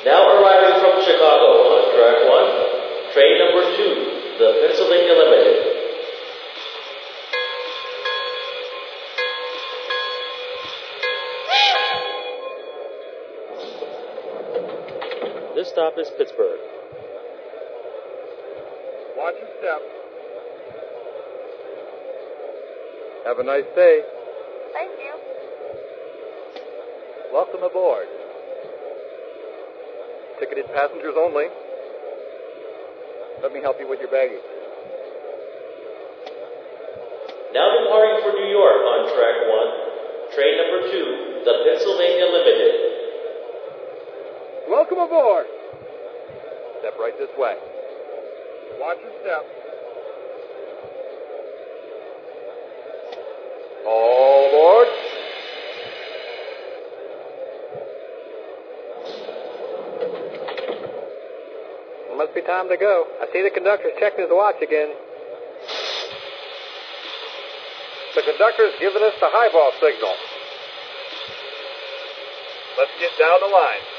Now arriving from Chicago on track 1, train number 2, the Pennsylvania Limited. This stop is Pittsburgh. Watch your step. Have a nice day. Thank you. Welcome aboard. Ticketed passengers only. Let me help you with your baggage. Now departing for New York on track 1, train number 2, the Pennsylvania Limited. Welcome aboard. Step right this way. Watch your step. All aboard. It must be time to go. I see the conductor's checking his watch again. The conductor's giving us the highball signal. Let's get down the line.